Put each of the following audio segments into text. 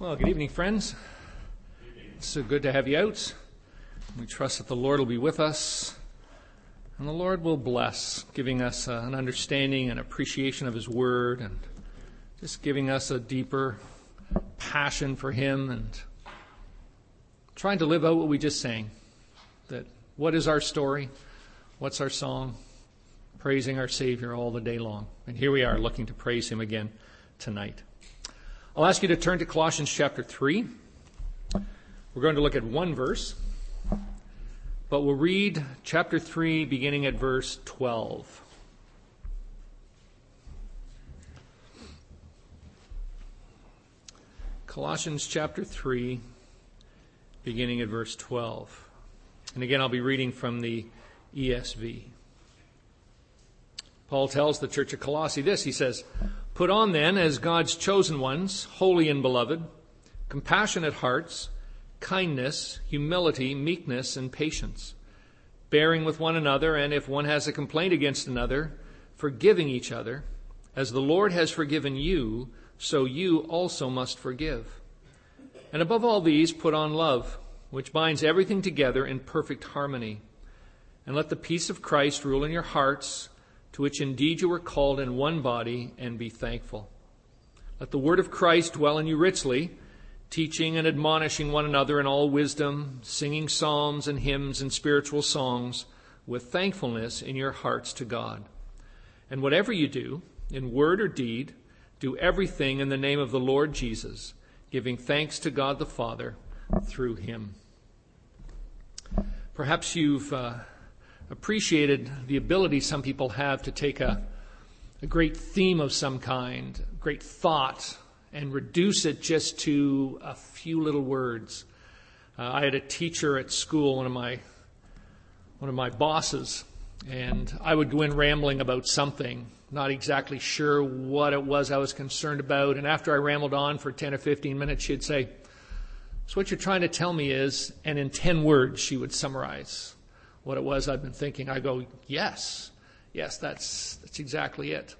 Well, good evening, friends. It's so good to have you out. We trust that the Lord will be with us, and the Lord will bless, giving us an understanding and appreciation of His Word, and just giving us a deeper passion for Him, and trying to live out what we just sang. That what is our story? What's our song? Praising our Savior all the day long. And here we are looking to praise Him again tonight. I'll ask you to turn to Colossians chapter 3. We're going to look at one verse, but we'll read chapter 3 beginning at verse 12. Colossians chapter 3 beginning at verse 12. And again, I'll be reading from the ESV. Paul tells the church of Colossae this. He says, "Put on then, as God's chosen ones, holy and beloved, compassionate hearts, kindness, humility, meekness, and patience, bearing with one another, and if one has a complaint against another, forgiving each other. As the Lord has forgiven you, so you also must forgive. And above all these, put on love, which binds everything together in perfect harmony. And let the peace of Christ rule in your hearts, to which indeed you were called in one body, and be thankful. Let the word of Christ dwell in you richly, teaching and admonishing one another in all wisdom, singing psalms and hymns and spiritual songs with thankfulness in your hearts to God. And whatever you do, in word or deed, do everything in the name of the Lord Jesus, giving thanks to God the Father through Him." Perhaps you've appreciated the ability some people have to take a great theme of some kind, great thought, and reduce it just to a few little words. I had a teacher at school, one of my bosses, and I would go in rambling about something, not exactly sure what it was I was concerned about. And after I rambled on for 10 or 15 minutes, she'd say, "So what you're trying to tell me is," and in 10 words she would summarize what it was I've been thinking. I go, yes, that's exactly it.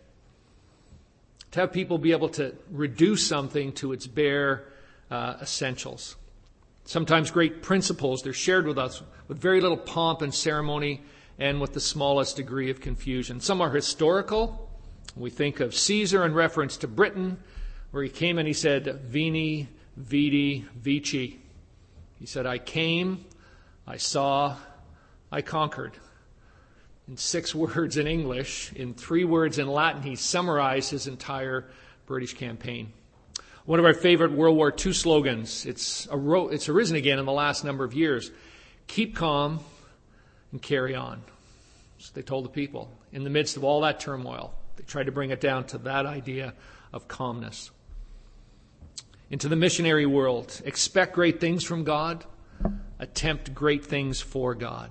To have people be able to reduce something to its bare essentials. Sometimes great principles, they're shared with us with very little pomp and ceremony and with the smallest degree of confusion. Some are historical. We think of Caesar in reference to Britain, where he came and he said, "Veni, vidi, vici." He said, "I came, I saw, I conquered." In 6 words in English, in 3 words in Latin, he summarized his entire British campaign. One of our favorite World War II slogans, it's arisen again in the last number of years: "Keep calm and carry on." So they told the people, in the midst of all that turmoil, they tried to bring it down to that idea of calmness. Into the missionary world, expect great things from God, attempt great things for God.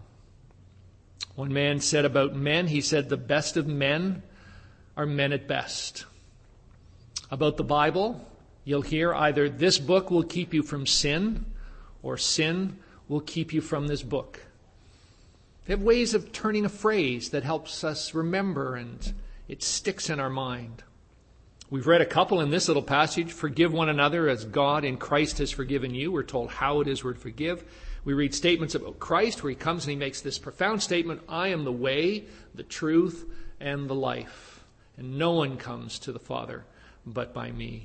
One man said about men, he said, "The best of men are men at best." About the Bible, you'll hear either "this book will keep you from sin," or "sin will keep you from this book." They have ways of turning a phrase that helps us remember, and it sticks in our mind. We've read a couple in this little passage. "Forgive one another as God in Christ has forgiven you." We're told how it is we're to forgive. We read statements about Christ where He comes and He makes this profound statement: "I am the way, the truth, and the life. And no one comes to the Father but by me."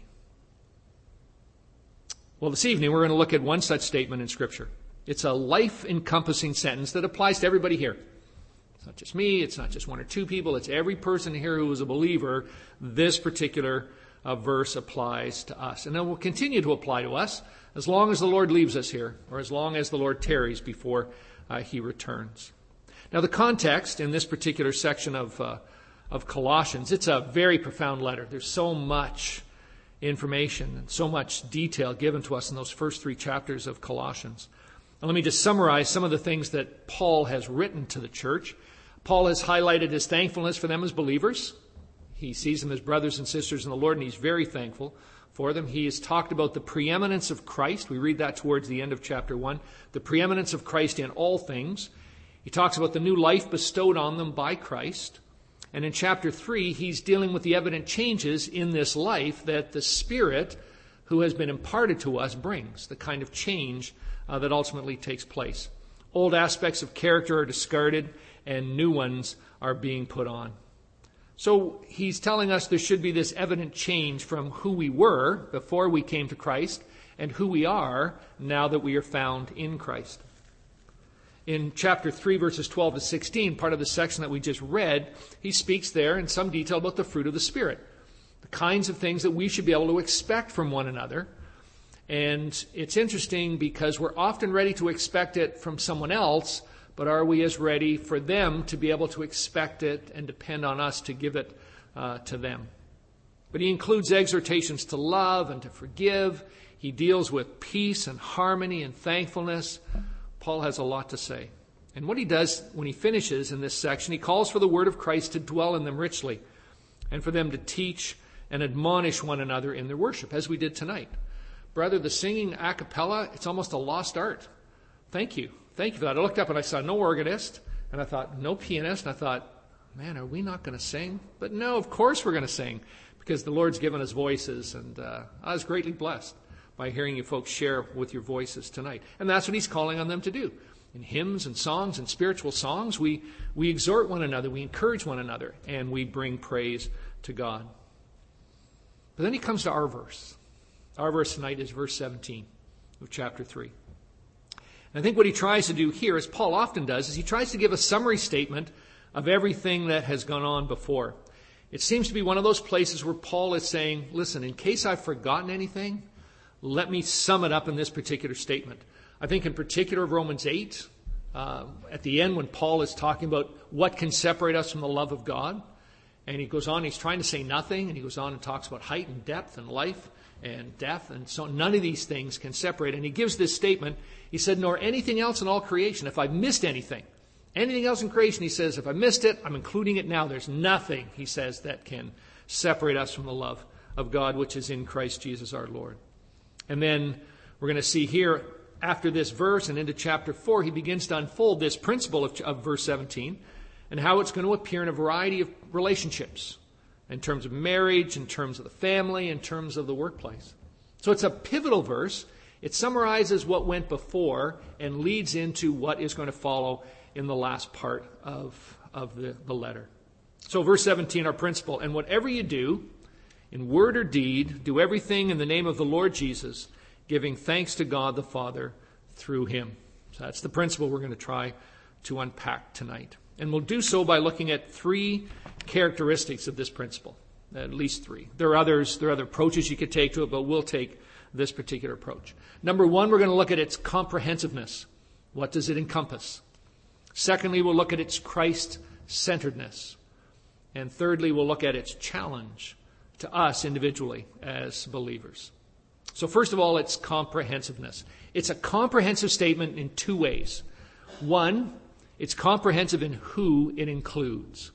Well, this evening we're going to look at one such statement in Scripture. It's a life-encompassing sentence that applies to everybody here. It's not just me. It's not just 1 or 2 people. It's every person here who is a believer. This particular verse applies to us. And it will continue to apply to us as long as the Lord leaves us here, or as long as the Lord tarries before He returns. Now, the context in this particular section of Colossians, it's a very profound letter. There's so much information and so much detail given to us in those first 3 chapters of Colossians. Now, let me just summarize some of the things that Paul has written to the church. Paul has highlighted his thankfulness for them as believers. He sees them as brothers and sisters in the Lord, and he's very thankful for them. He has talked about the preeminence of Christ. We read that towards the end of chapter 1. The preeminence of Christ in all things. He talks about the new life bestowed on them by Christ. And in chapter 3, he's dealing with the evident changes in this life that the Spirit who has been imparted to us brings, the kind of change that ultimately takes place. Old aspects of character are discarded and new ones are being put on. So he's telling us there should be this evident change from who we were before we came to Christ and who we are now that we are found in Christ. In chapter 3, verses 12 to 16, part of the section that we just read, he speaks there in some detail about the fruit of the Spirit, the kinds of things that we should be able to expect from one another. And it's interesting because we're often ready to expect it from someone else, but are we as ready for them to be able to expect it and depend on us to give it to them? But he includes exhortations to love and to forgive. He deals with peace and harmony and thankfulness. Paul has a lot to say. And what he does when he finishes in this section, he calls for the word of Christ to dwell in them richly and for them to teach and admonish one another in their worship, as we did tonight. Brother, the singing a cappella, it's almost a lost art. Thank you. Thank you for that. I looked up and I saw no organist, and I thought no pianist, and I thought, man, are we not going to sing? But no, of course we're going to sing, because the Lord's given us voices, and I was greatly blessed by hearing you folks share with your voices tonight. And that's what he's calling on them to do. In hymns and songs and spiritual songs, we exhort one another, we encourage one another, and we bring praise to God. But then he comes to our verse. Our verse tonight is verse 17 of chapter 3. And I think what he tries to do here, as Paul often does, is he tries to give a summary statement of everything that has gone on before. It seems to be one of those places where Paul is saying, listen, in case I've forgotten anything, let me sum it up in this particular statement. I think in particular of Romans 8, at the end when Paul is talking about what can separate us from the love of God, and he goes on, he's trying to say nothing, and he goes on and talks about height and depth and life and death, and so none of these things can separate. And he gives this statement, he said, nor anything else in all creation. If I've missed anything else in creation, he says, if I missed it, I'm including it now. There's nothing, he says, that can separate us from the love of God, which is in Christ Jesus our Lord. And then we're going to see here, after this verse and into chapter 4, he begins to unfold this principle of verse 17 and how it's going to appear in a variety of relationships, in terms of marriage, in terms of the family, in terms of the workplace. So it's a pivotal verse. It summarizes what went before and leads into what is going to follow in the last part of the letter. So verse 17, our principle, and whatever you do, in word or deed, do everything in the name of the Lord Jesus, giving thanks to God the Father through him. So that's the principle we're going to try to unpack tonight. And we'll do so by looking at three characteristics of this principle, at least three. There are other approaches you could take to it, but we'll take this particular approach. Number one, we're going to look at its comprehensiveness. What does it encompass? Secondly, we'll look at its Christ-centeredness. And thirdly, we'll look at its challenge to us individually as believers. So first of all, its comprehensiveness. It's a comprehensive statement in two ways. One, it's comprehensive in who it includes.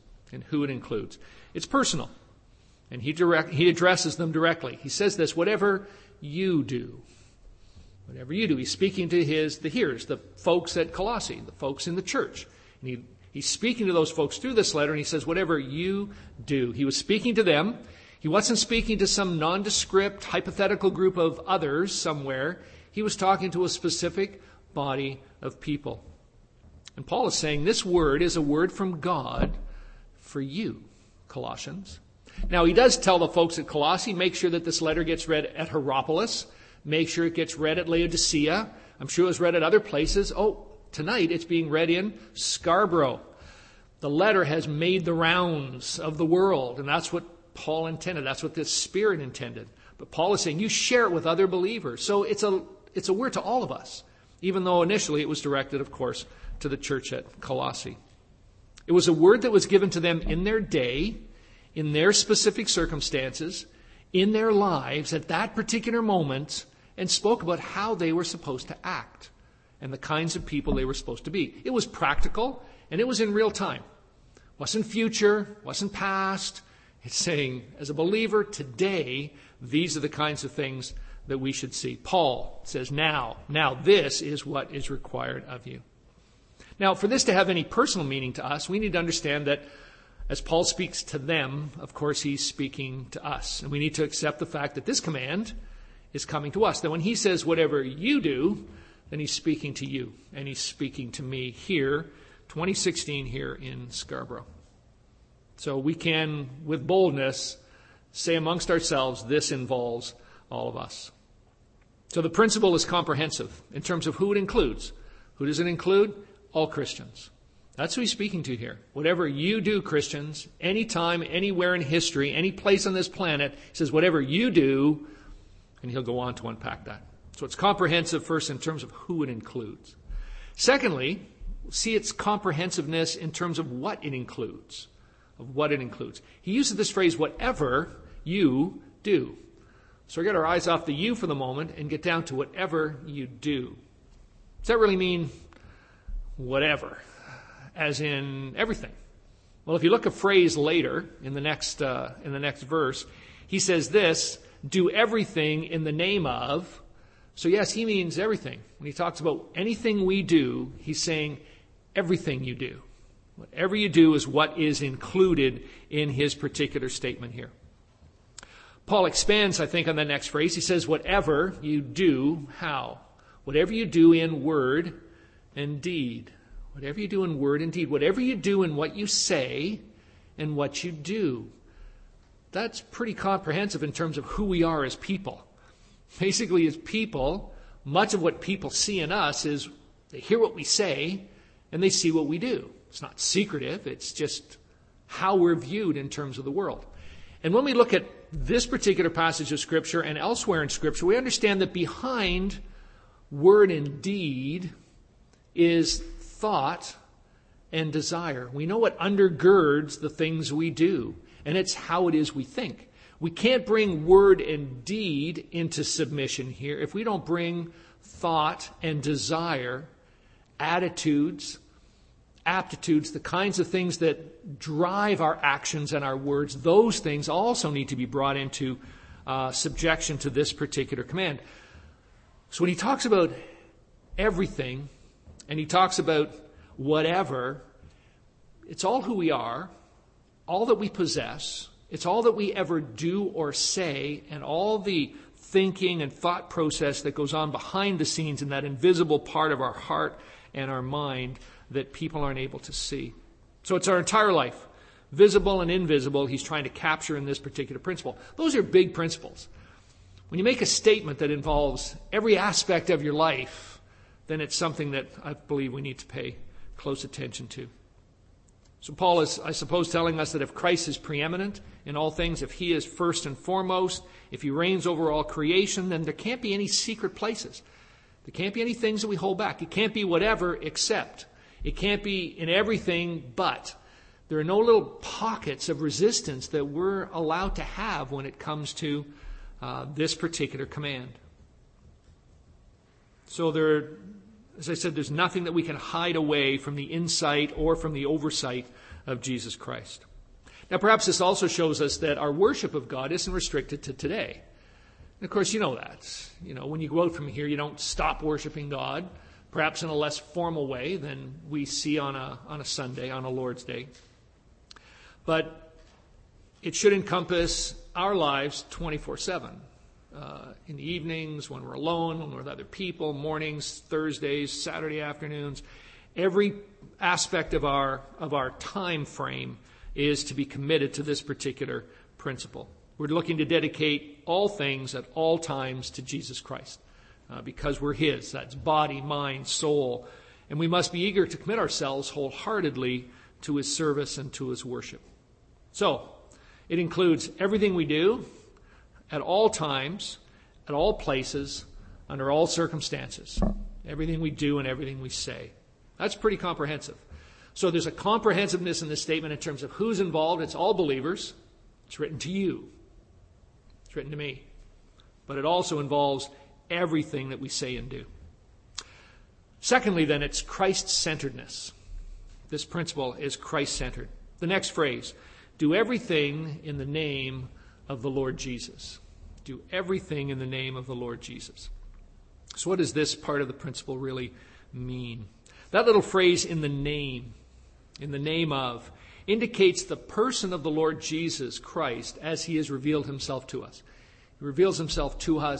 It's personal. And he addresses them directly. He says this, whatever you do. Whatever you do. He's speaking to the hearers, the folks at Colossae, the folks in the church. And he's speaking to those folks through this letter, and he says, whatever you do. He was speaking to them. He wasn't speaking to some nondescript, hypothetical group of others somewhere. He was talking to a specific body of people. And Paul is saying this word is a word from God for you, Colossians. Now, he does tell the folks at Colossae, make sure that this letter gets read at Hierapolis. Make sure it gets read at Laodicea. I'm sure it was read at other places. Oh, tonight it's being read in Scarborough. The letter has made the rounds of the world, and that's what Paul intended. That's what the Spirit intended. But Paul is saying, you share it with other believers. So it's a word to all of us, even though initially it was directed, of course, to the church at Colossae. It was a word that was given to them in their day, in their specific circumstances, in their lives at that particular moment, and spoke about how they were supposed to act and the kinds of people they were supposed to be. It was practical, and it was in real time. It wasn't future, wasn't past. It's saying, as a believer today, these are the kinds of things that we should see. Paul says, now this is what is required of you. Now, for this to have any personal meaning to us, we need to understand that as Paul speaks to them, of course, he's speaking to us. And we need to accept the fact that this command is coming to us. That when he says whatever you do, then he's speaking to you. And he's speaking to me here, 2016 here in Scarborough. So we can, with boldness, say amongst ourselves, this involves all of us. So the principle is comprehensive in terms of who it includes. Who does it include? All Christians. That's who he's speaking to here. Whatever you do, Christians, anytime, anywhere in history, any place on this planet, he says, whatever you do, and he'll go on to unpack that. So it's comprehensive first in terms of who it includes. Secondly, see its comprehensiveness in terms of what it includes. He uses this phrase, whatever you do. So we get our eyes off the you for the moment and get down to whatever you do. Does that really mean whatever? As in everything? Well, if you look a phrase later in the next verse, he says this, do everything in the name of. So yes, he means everything. When he talks about anything we do, he's saying everything you do. Whatever you do is what is included in his particular statement here. Paul expands, I think, on the next phrase. He says, whatever you do, how? Whatever you do in word and deed. Whatever you do in word and deed. Whatever you do in what you say and what you do. That's pretty comprehensive in terms of who we are as people. Basically, as people, much of what people see in us is they hear what we say and they see what we do. It's not secretive. It's just how we're viewed in terms of the world. And when we look at this particular passage of Scripture and elsewhere in Scripture, we understand that behind word and deed is thought and desire. We know what undergirds the things we do, and it's how it is we think. We can't bring word and deed into submission here if we don't bring thought and desire, attitudes, aptitudes, the kinds of things that drive our actions and our words. Those things also need to be brought into subjection to this particular command. So when he talks about everything and he talks about whatever, it's all who we are, all that we possess, it's all that we ever do or say, and all the thinking and thought process that goes on behind the scenes in that invisible part of our heart and our mind that people aren't able to see. So it's our entire life, visible and invisible, he's trying to capture in this particular principle. Those are big principles. When you make a statement that involves every aspect of your life, then it's something that I believe we need to pay close attention to. So Paul is, I suppose, telling us that if Christ is preeminent in all things, if he is first and foremost, if he reigns over all creation, then there can't be any secret places. There can't be any things that we hold back. It can't be whatever except. It can't be in everything but. There are no little pockets of resistance that we're allowed to have when it comes to this particular command. So as I said, there's nothing that we can hide away from the insight or from the oversight of Jesus Christ. Now, perhaps this also shows us that our worship of God isn't restricted to today. And of course, you know that. You know, when you go out from here, you don't stop worshiping God, perhaps in a less formal way than we see on a Sunday, on a Lord's Day. But it should encompass our lives 24/7. In the evenings, when we're alone, when we're with other people, mornings, Thursdays, Saturday afternoons. Every aspect of our time frame is to be committed to this particular principle. We're looking to dedicate all things at all times to Jesus Christ because we're his. That's body, mind, soul. And we must be eager to commit ourselves wholeheartedly to his service and to his worship. So, it includes everything we do at all times, at all places, under all circumstances. Everything we do and everything we say. That's pretty comprehensive. So there's a comprehensiveness in this statement in terms of who's involved. It's all believers. It's written to you. It's written to me. But it also involves everything that we say and do. Secondly, then, it's Christ-centeredness. This principle is Christ-centered. The next phrase, do everything in the name of the Lord Jesus. Do everything in the name of the Lord Jesus. So what does this part of the principle really mean? That little phrase, in the name of, indicates the person of the Lord Jesus Christ as he has revealed himself to us. He reveals himself to us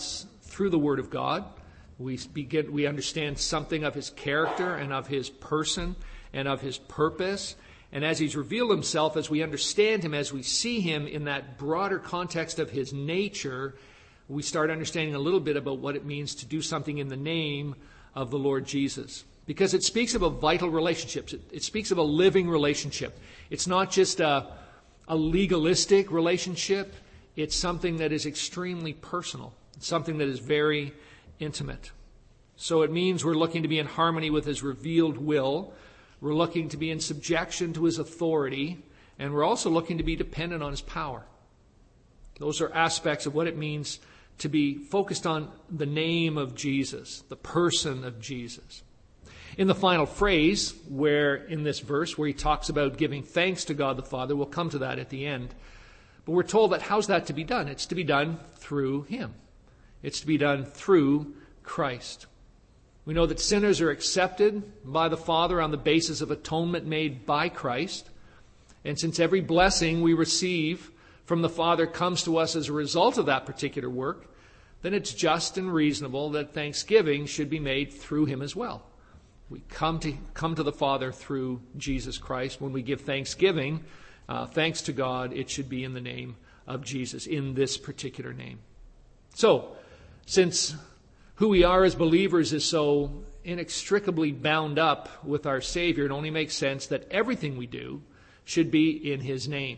through the Word of God. We understand something of his character and of his person and of his purpose. And as he's revealed himself, as we understand him, as we see him in that broader context of his nature, we start understanding a little bit about what it means to do something in the name of the Lord Jesus. Because it speaks about vital relationships. It speaks of a living relationship. It's not just a legalistic relationship. It's something that is extremely personal. It's something that is very intimate. So it means we're looking to be in harmony with his revealed will. We're looking to be in subjection to his authority. And we're also looking to be dependent on his power. Those are aspects of what it means to be focused on the name of Jesus, the person of Jesus. In the final phrase, where in this verse, where he talks about giving thanks to God the Father, we'll come to that at the end. But we're told that how's that to be done? It's to be done through him. It's to be done through Christ. We know that sinners are accepted by the Father on the basis of atonement made by Christ. And since every blessing we receive from the Father comes to us as a result of that particular work, then it's just and reasonable that thanksgiving should be made through him as well. We come to the Father through Jesus Christ. When we give thanksgiving, thanks to God, it should be in the name of Jesus, in this particular name. So, since who we are as believers is so inextricably bound up with our Savior, it only makes sense that everything we do should be in his name.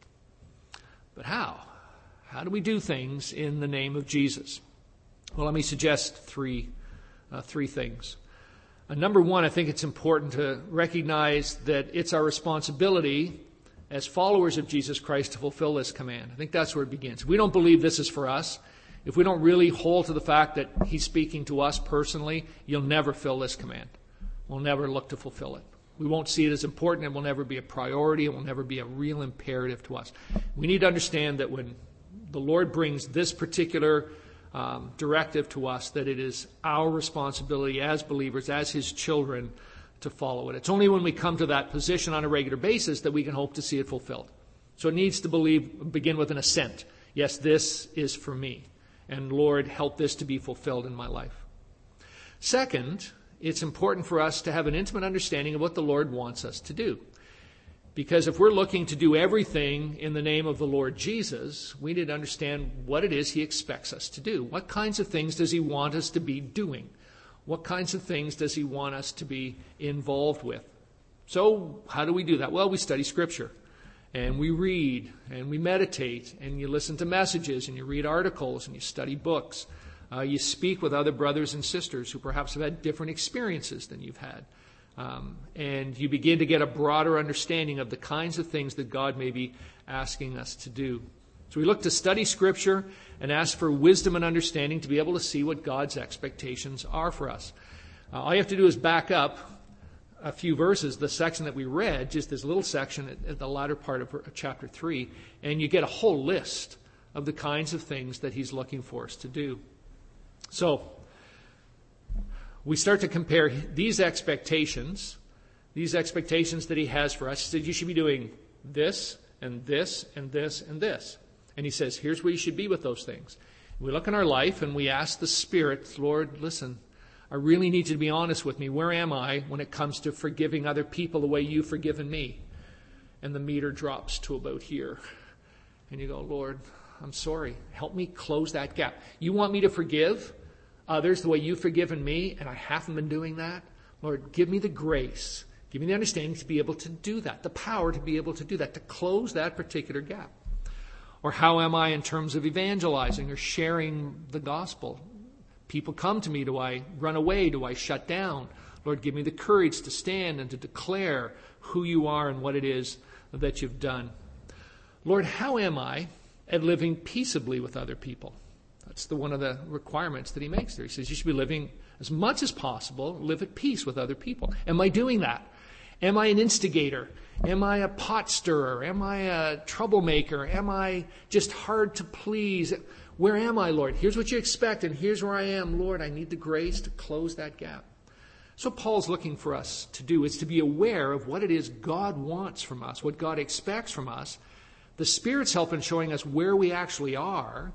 But how? How do we do things in the name of Jesus? Well, let me suggest three things. Number one, I think it's important to recognize that it's our responsibility as followers of Jesus Christ to fulfill this command. I think that's where it begins. If we don't believe this is for us, if we don't really hold to the fact that he's speaking to us personally, you'll never fill this command. We'll never look to fulfill it. We won't see it as important. It will never be a priority. It will never be a real imperative to us. We need to understand that when the Lord brings this particular directive to us, that it is our responsibility as believers, as his children, to follow it. It's only when we come to that position on a regular basis that we can hope to see it fulfilled. So it needs to begin with an assent. Yes, this is for me. And Lord, help this to be fulfilled in my life. Second, it's important for us to have an intimate understanding of what the Lord wants us to do. Because if we're looking to do everything in the name of the Lord Jesus, we need to understand what it is he expects us to do. What kinds of things does he want us to be doing? What kinds of things does he want us to be involved with? So how do we do that? Well, we study Scripture. And we read, and we meditate, and you listen to messages, and you read articles, and you study books. You speak with other brothers and sisters who perhaps have had different experiences than you've had. And you begin to get a broader understanding of the kinds of things that God may be asking us to do. So we look to study Scripture and ask for wisdom and understanding to be able to see what God's expectations are for us. All you have to do is back up a few verses, the section that we read, just this little section at the latter part of chapter 3, and you get a whole list of the kinds of things that he's looking for us to do. So, we start to compare these expectations that he has for us. He said, you should be doing this, and this, and this, and this. And he says, here's where you should be with those things. We look in our life and we ask the Spirit, Lord, listen, I really need you to be honest with me. Where am I when it comes to forgiving other people the way you've forgiven me? And the meter drops to about here. And you go, Lord, I'm sorry. Help me close that gap. You want me to forgive others the way you've forgiven me, and I haven't been doing that? Lord, give me the grace. Give me the understanding to be able to do that, the power to be able to do that, to close that particular gap. Or how am I in terms of evangelizing or sharing the gospel? People come to me. Do I run away? Do I shut down? Lord, give me the courage to stand and to declare who you are and what it is that you've done. Lord, how am I at living peaceably with other people? That's one of the requirements that he makes there. He says you should be living as much as possible, live at peace with other people. Am I doing that? Am I an instigator? Am I a pot stirrer? Am I a troublemaker? Am I just hard to please? Where am I, Lord? Here's what you expect, and here's where I am. Lord, I need the grace to close that gap. So Paul's looking for us to do is to be aware of what it is God wants from us, what God expects from us. The Spirit's help in showing us where we actually are,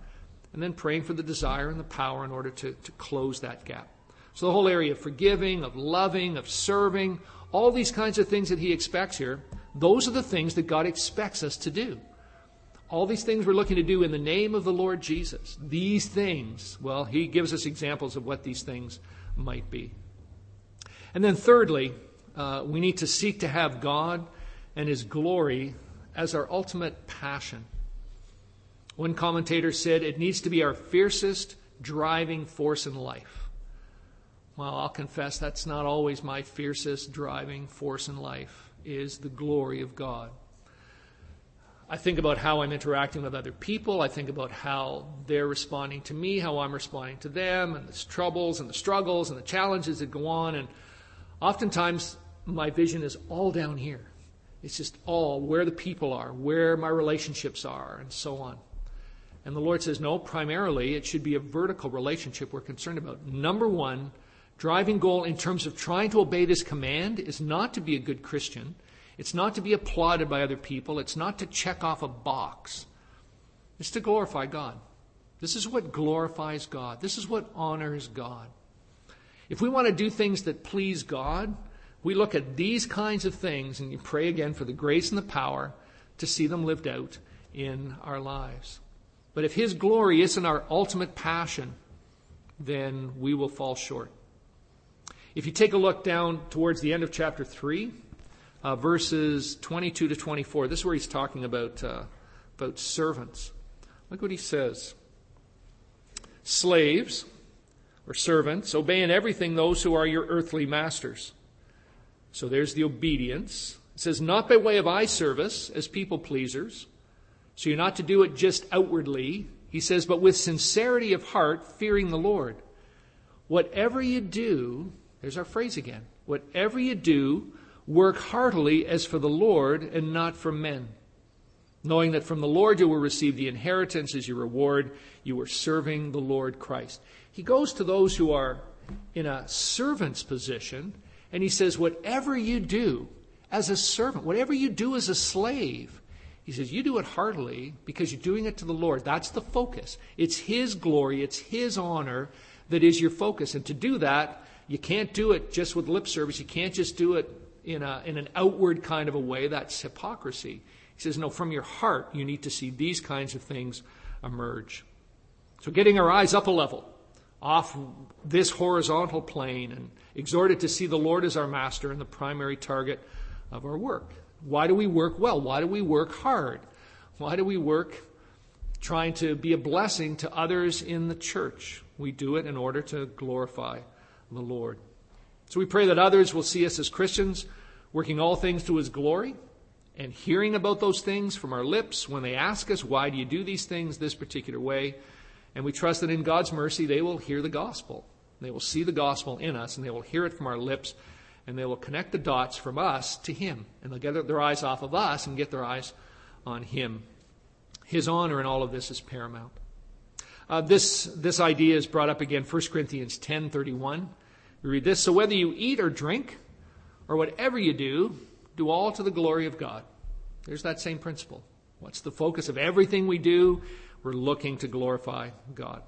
and then praying for the desire and the power in order to close that gap. So the whole area of forgiving, of loving, of serving, all these kinds of things that he expects here, those are the things that God expects us to do. All these things we're looking to do in the name of the Lord Jesus. These things, well, he gives us examples of what these things might be. And then thirdly, we need to seek to have God and his glory as our ultimate passion. One commentator said it needs to be our fiercest driving force in life. Well, I'll confess that's not always my fiercest driving force in life, is the glory of God. I think about how I'm interacting with other people. I think about how they're responding to me, how I'm responding to them, and the troubles and the struggles and the challenges that go on. And oftentimes my vision is all down here. It's just all where the people are, where my relationships are, and so on. And the Lord says, no, primarily it should be a vertical relationship we're concerned about. Number one, driving goal in terms of trying to obey this command is not to be a good Christian. It's not to be applauded by other people. It's not to check off a box. It's to glorify God. This is what glorifies God. This is what honors God. If we want to do things that please God, we look at these kinds of things and you pray again for the grace and the power to see them lived out in our lives. But if his glory isn't our ultimate passion, then we will fall short. If you take a look down towards the end of chapter 3, verses 22 to 24, this is where he's talking about servants. Look what he says. Slaves, or servants, obey in everything those who are your earthly masters. So there's the obedience. It says, not by way of eye service as people pleasers. So you're not to do it just outwardly. He says, but with sincerity of heart, fearing the Lord. Whatever you do, there's our phrase again. Whatever you do, work heartily as for the Lord and not for men. Knowing that from the Lord you will receive the inheritance as your reward. You are serving the Lord Christ. He goes to those who are in a servant's position, and he says, whatever you do as a servant, whatever you do as a slave, he says, you do it heartily because you're doing it to the Lord. That's the focus. It's his glory, it's his honor that is your focus. And to do that, you can't do it just with lip service. You can't just do it in an outward kind of a way. That's hypocrisy. He says, no, from your heart, you need to see these kinds of things emerge. So getting our eyes up a level, off this horizontal plane, and exhorted to see the Lord as our master and the primary target of our work. Why do we work well? Why do we work hard? Why do we work trying to be a blessing to others in the church? We do it in order to glorify the Lord. So we pray that others will see us as Christians, working all things to his glory, and hearing about those things from our lips when they ask us, why do you do these things this particular way? And we trust that in God's mercy, they will hear the gospel. They will see the gospel in us, and they will hear it from our lips, and they will connect the dots from us to him. And they'll get their eyes off of us and get their eyes on him. His honor in all of this is paramount. This idea is brought up again, 1 Corinthians 10:31. We read this, so whether you eat or drink, or whatever you do, do all to the glory of God. There's that same principle. What's the focus of everything we do? We're looking to glorify God.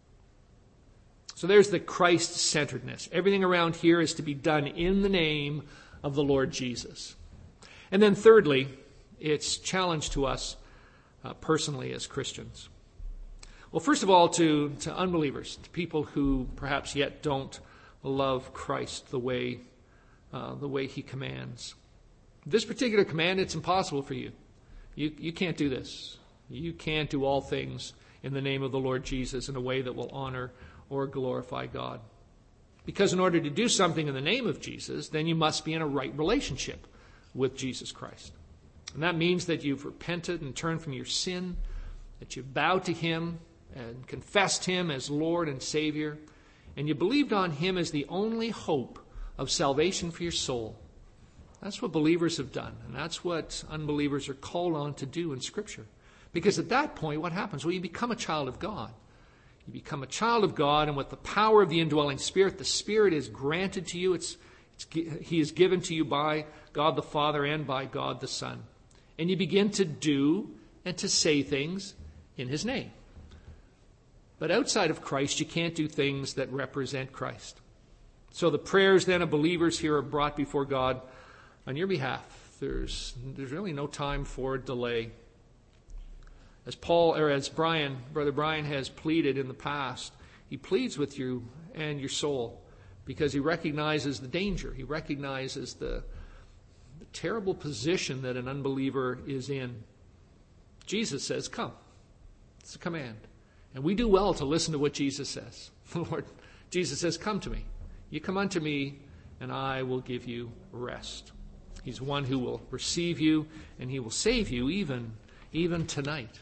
So there's the Christ-centeredness. Everything around here is to be done in the name of the Lord Jesus. And then thirdly, it's challenge to us personally as Christians. Well, first of all, to unbelievers, to people who perhaps yet don't love Christ the way he commands. This particular command, it's impossible for you. You can't do this. You can't do all things in the name of the Lord Jesus in a way that will honor or glorify God. Because in order to do something in the name of Jesus, then you must be in a right relationship with Jesus Christ. And that means that you've repented and turned from your sin, that you've bowed to him and confessed him as Lord and Savior, and you believed on him as the only hope of salvation for your soul. That's what believers have done, and that's what unbelievers are called on to do in Scripture. Because at that point, what happens? Well, you become a child of God. You become a child of God, and with the power of the indwelling Spirit, the Spirit is granted to you. He is given to you by God the Father and by God the Son. And you begin to do and to say things in his name. But outside of Christ, you can't do things that represent Christ. So the prayers then of believers here are brought before God on your behalf. There's really no time for delay. As Brother Brian has pleaded in the past, he pleads with you and your soul because he recognizes the danger. He recognizes the terrible position that an unbeliever is in. Jesus says, come. It's a command. And we do well to listen to what Jesus says. Lord, Jesus says, come to me. You come unto me, and I will give you rest. He's one who will receive you, and he will save you even tonight.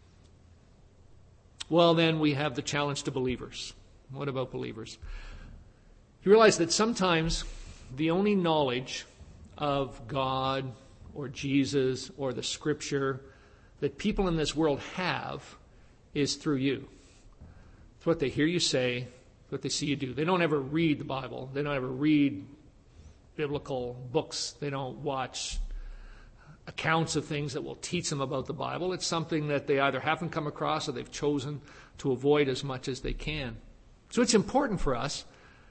Well, then we have the challenge to believers. What about believers? You realize that sometimes the only knowledge of God or Jesus or the Scripture that people in this world have is through you. It's what they hear you say, what they see you do. They don't ever read the Bible. They don't ever read biblical books. They don't watch accounts of things that will teach them about the Bible. It's something that they either haven't come across or they've chosen to avoid as much as they can. So it's important for us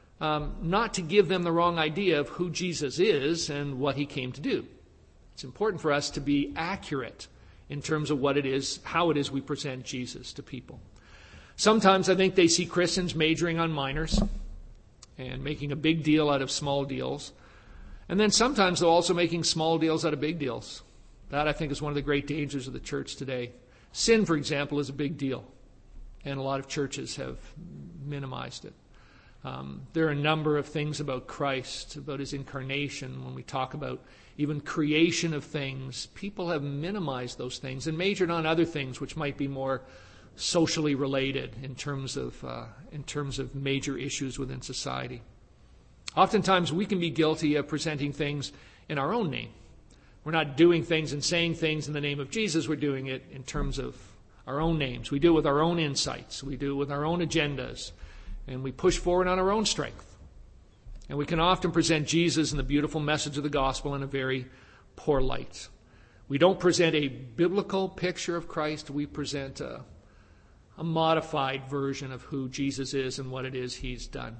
not to give them the wrong idea of who Jesus is and what he came to do. It's important for us to be accurate in terms of what it is, how it is we present Jesus to people. Sometimes I think they see Christians majoring on minors and making a big deal out of small deals. And then sometimes they're also making small deals out of big deals. That, I think, is one of the great dangers of the church today. Sin, for example, is a big deal. And a lot of churches have minimized it. There are a number of things about Christ, about his incarnation, when we talk about even creation of things. People have minimized those things and majored on other things which might be more socially related in terms of major issues within society. Oftentimes we can be guilty of presenting things in our own name. We're not doing things and saying things in the name of Jesus. We're doing it in terms of our own names. We do it with our own insights. We do it with our own agendas. And we push forward on our own strength. And we can often present Jesus and the beautiful message of the gospel in a very poor light. We don't present a biblical picture of Christ. We present a modified version of who Jesus is and what it is he's done.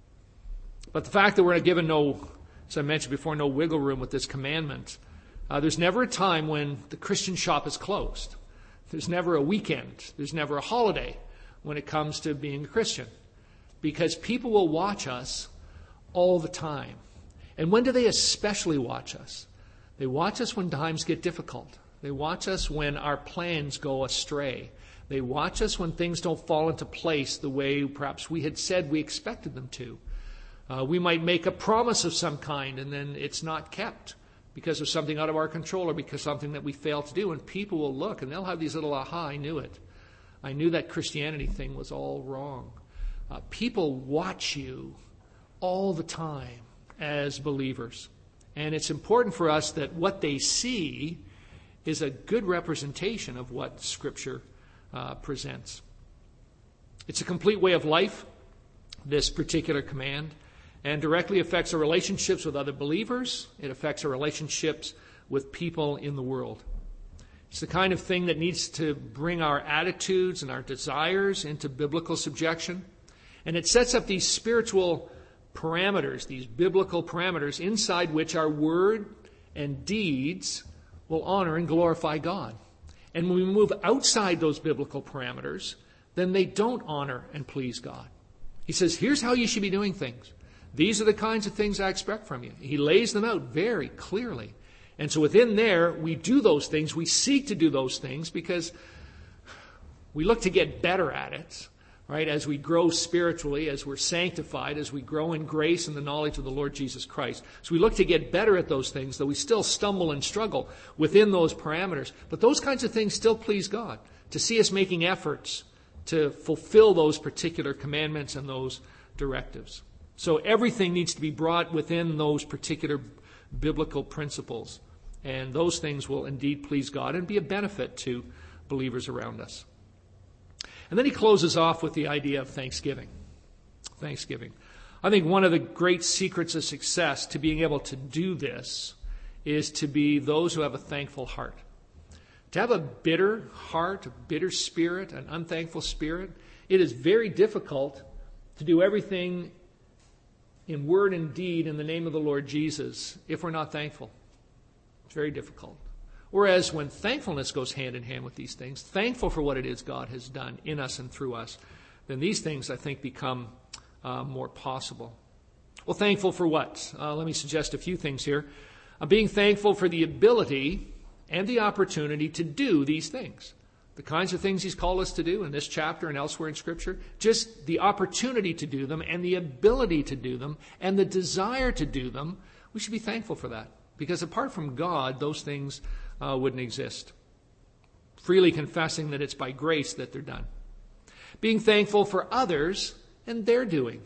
But the fact that we're given no, as I mentioned before, no wiggle room with this commandment, there's never a time when the Christian shop is closed. There's never a weekend. There's never a holiday when it comes to being a Christian. Because people will watch us all the time. And when do they especially watch us? They watch us when times get difficult. They watch us when our plans go astray. They watch us when things don't fall into place the way perhaps we had said we expected them to. We might make a promise of some kind and then it's not kept because of something out of our control or because of something that we failed to do. And people will look and they'll have these little aha, I knew it. I knew that Christianity thing was all wrong. People watch you all the time as believers. And it's important for us that what they see is a good representation of what Scripture presents. It's a complete way of life, this particular command, and directly affects our relationships with other believers. It affects our relationships with people in the world. It's the kind of thing that needs to bring our attitudes and our desires into biblical subjection. And it sets up these spiritual parameters, these biblical parameters, inside which our word and deeds will honor and glorify God. And when we move outside those biblical parameters, then they don't honor and please God. He says, here's how you should be doing things. These are the kinds of things I expect from you. He lays them out very clearly. And so within there, we do those things. We seek to do those things because we look to get better at it. Right, as we grow spiritually, as we're sanctified, as we grow in grace and the knowledge of the Lord Jesus Christ. So we look to get better at those things, though we still stumble and struggle within those parameters. But those kinds of things still please God. To see us making efforts to fulfill those particular commandments and those directives. So everything needs to be brought within those particular biblical principles. And those things will indeed please God and be a benefit to believers around us. And then he closes off with the idea of thanksgiving. Thanksgiving. I think one of the great secrets of success to being able to do this is to be those who have a thankful heart. To have a bitter heart, a bitter spirit, an unthankful spirit It is very difficult to do everything in word and deed in the name of the Lord Jesus if we're not thankful. It's very difficult. Whereas when thankfulness goes hand in hand with these things, thankful for what it is God has done in us and through us, then these things, I think, become more possible. Well, thankful for what? Let me suggest a few things here. Being thankful for the ability and the opportunity to do these things. The kinds of things he's called us to do in this chapter and elsewhere in Scripture. Just the opportunity to do them and the ability to do them and the desire to do them. We should be thankful for that. Because apart from God, those things wouldn't exist. Freely confessing that it's by grace that they're done. Being thankful for others and their doing.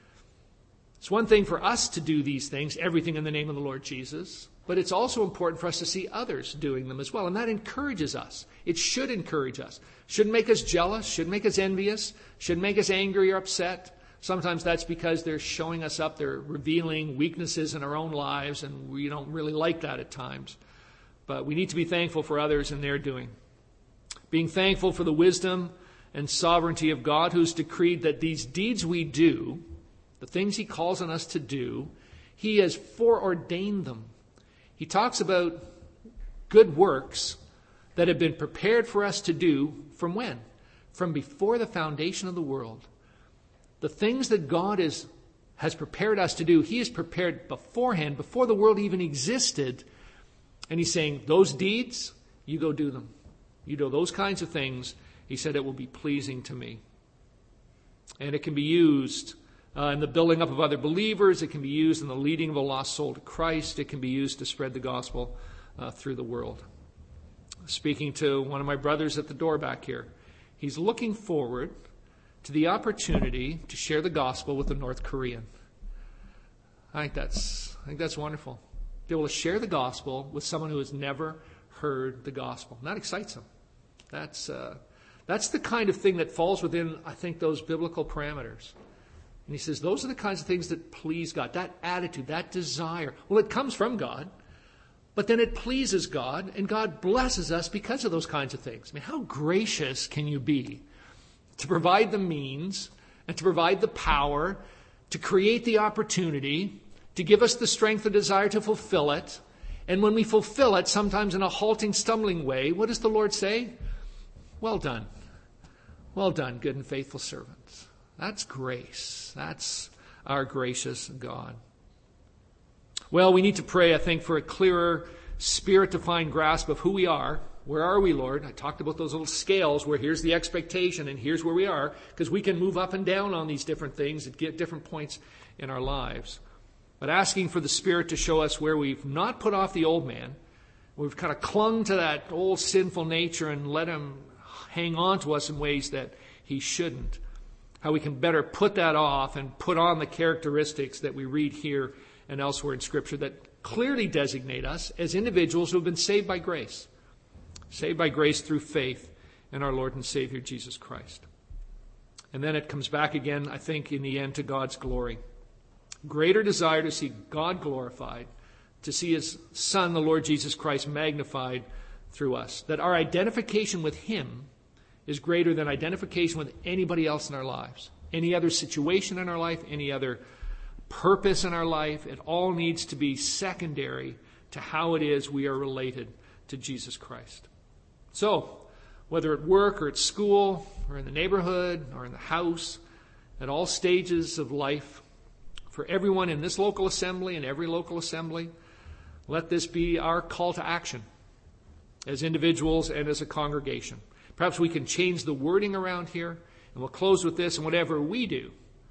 It's one thing for us to do these things, everything in the name of the Lord Jesus, but it's also important for us to see others doing them as well. And that encourages us. It should encourage us. Shouldn't make us jealous, shouldn't make us envious, shouldn't make us angry or upset. Sometimes that's because they're showing us up, they're revealing weaknesses in our own lives, and we don't really like that at times. But we need to be thankful for others and their doing. Being thankful for the wisdom and sovereignty of God, who's decreed that these deeds we do, the things he calls on us to do, he has foreordained them. He talks about good works that have been prepared for us to do from when? From before the foundation of the world. The things that God has prepared us to do, he has prepared beforehand, before the world even existed. And he's saying, those deeds, you go do them. You do those kinds of things. He said it will be pleasing to me. And it can be used in the building up of other believers. It can be used in the leading of a lost soul to Christ. It can be used to spread the gospel through the world. Speaking to one of my brothers at the door back here, he's looking forward to the opportunity to share the gospel with a North Korean. I think that's wonderful. Be able to share the gospel with someone who has never heard the gospel. And that excites them. That's the kind of thing that falls within, I think, those biblical parameters. And he says those are the kinds of things that please God. That attitude, that desire. Well, it comes from God, but then it pleases God, and God blesses us because of those kinds of things. I mean, how gracious can you be to provide the means and to provide the power to create the opportunity, to give us the strength and desire to fulfill it. And when we fulfill it, sometimes in a halting, stumbling way, what does the Lord say? Well done. Well done, good and faithful servants. That's grace. That's our gracious God. Well, we need to pray, I think, for a clearer Spirit-defined grasp of who we are. Where are we, Lord? I talked about those little scales where here's the expectation and here's where we are, because we can move up and down on these different things at different points in our lives. But asking for the Spirit to show us where we've not put off the old man, we've kind of clung to that old sinful nature and let him hang on to us in ways that he shouldn't. How we can better put that off and put on the characteristics that we read here and elsewhere in Scripture that clearly designate us as individuals who have been saved by grace. Saved by grace through faith in our Lord and Savior Jesus Christ. And then it comes back again, I think, in the end to God's glory. Greater desire to see God glorified, to see his Son, the Lord Jesus Christ, magnified through us. That our identification with him is greater than identification with anybody else in our lives. Any other situation in our life, any other purpose in our life, it all needs to be secondary to how it is we are related to Jesus Christ. So, whether at work or at school or in the neighborhood or in the house, at all stages of life, for everyone in this local assembly and every local assembly, let this be our call to action as individuals and as a congregation. Perhaps we can change the wording around here, and we'll close with this. And whatever we do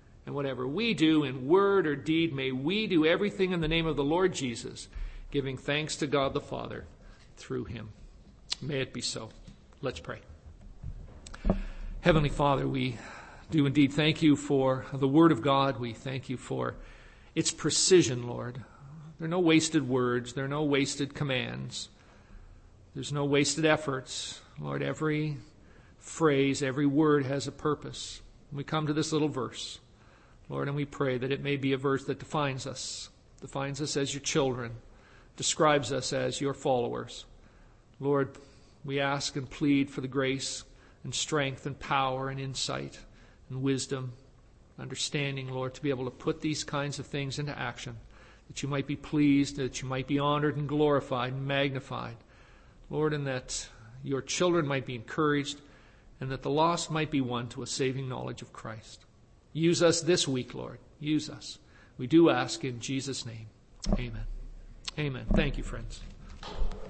in word or deed, may we do everything in the name of the Lord Jesus, giving thanks to God the Father through him. May it be so. Let's pray. Heavenly Father, we do indeed thank you for the Word of God. We thank you for its precision, Lord. There are no wasted words. There are no wasted commands. There's no wasted efforts. Lord, every phrase, every word has a purpose. We come to this little verse, Lord, and we pray that it may be a verse that defines us as your children, describes us as your followers. Lord, we ask and plead for the grace and strength and power and insight and wisdom, understanding, Lord, to be able to put these kinds of things into action, that you might be pleased, that you might be honored and glorified and magnified, Lord, and that your children might be encouraged, and that the lost might be won to a saving knowledge of Christ. Use us this week, Lord. Use us. We do ask in Jesus' name. Amen. Amen. Thank you, friends.